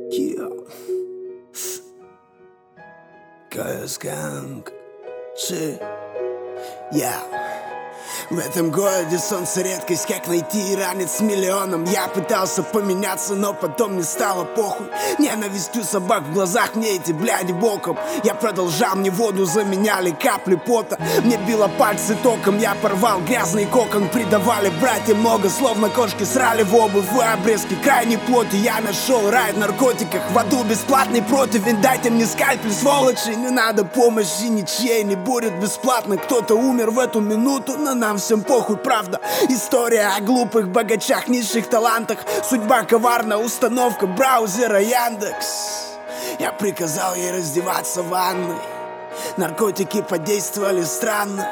Yeah. КС Ганг. Yeah. В этом городе солнце редкость, как найти и ранец с миллионом. Я пытался поменяться, но потом мне стало похуй. Ненавистью собак в глазах, мне эти бляди боком. Я продолжал, мне воду заменяли капли пота. Мне било пальцы током, я порвал грязный кокон. Придавали братья много, словно кошки срали в обувь и обрезки крайней плоти. Я нашел рай в наркотиках, в аду бесплатный противень. Дайте мне скальпель, сволочи, не надо помощи ничьей, не будет бесплатно. Кто-то умер в эту минуту, но нам всем похуй, правда. История о глупых богачах, низших талантах. Судьба коварна, установка браузера Яндекс. Я приказал ей раздеваться в ванной. Наркотики подействовали странно.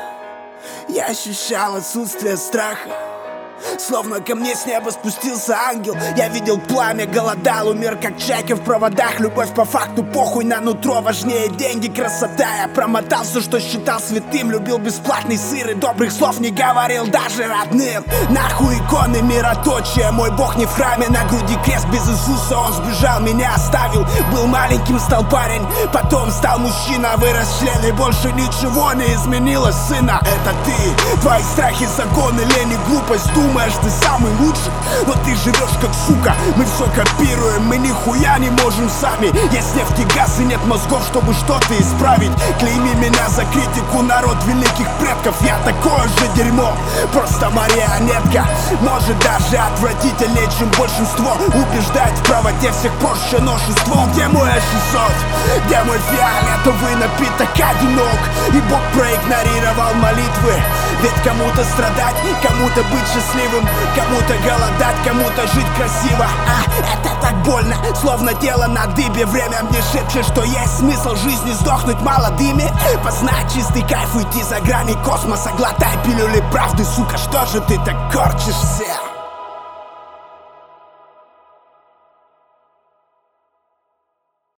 Я ощущал отсутствие страха, словно ко мне с неба спустился ангел. Я видел пламя, голодал, умер как чайка в проводах. Любовь по факту, похуй на нутро, важнее деньги, красота. Я промотал все, что считал святым. Любил бесплатный сыр и добрых слов не говорил даже родным. Нахуй иконы мироточия, мой бог не в храме. На груди крест без Иисуса, он сбежал, меня оставил. Был маленьким, стал парень, потом стал мужчина. Вырос член и больше ничего не изменилось, сына. Это ты, твои страхи, законы, лень и глупость. Думаешь, ты самый лучший, но ты живешь как сука. Мы все копируем, мы нихуя не можем сами. Есть нефть и газ и нет мозгов, чтобы что-то исправить. Клейми меня за критику, народ великих предков. Я такое же дерьмо, просто марионетка. Может даже отвратительнее, чем большинство. Убеждать в правоте всех проще ношество. Где мой А600? Где мой фиолетовый напиток одинок? И Бог проигнорировал молитвы. Ведь кому-то страдать, кому-то быть счастливым, кому-то голодать, кому-то жить красиво. Это так больно, словно тело на дыбе. Время мне шепчет, что есть смысл жизни сдохнуть молодыми. Познать чистый кайф, уйти за грани космоса. Глотай пилюли правды, сука, что же ты так корчишься?